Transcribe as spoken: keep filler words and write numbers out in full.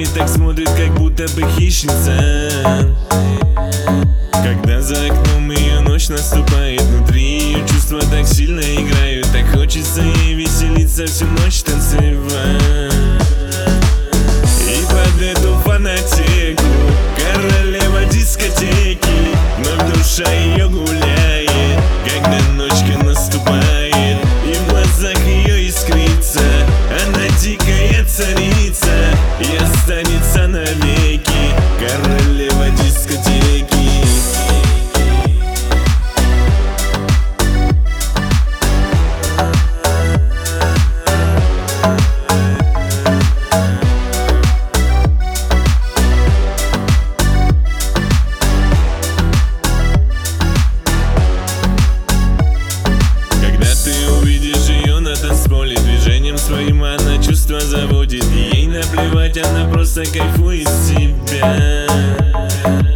глазами так смотрит, как будто бы хищница. Когда за окном ее ночь наступает, внутри ее чувства так сильно играют. Так хочется ей веселиться, всю ночь танцевать. И под эту фанатику королева дискотеки, вновь душа ее гуляет, когда ночка наступает. И в глазах ее искрится, она дикая царица и останется навеки королева дискотеки. Движением своим она чувства заводит, ей наплевать, она просто кайфует с себя.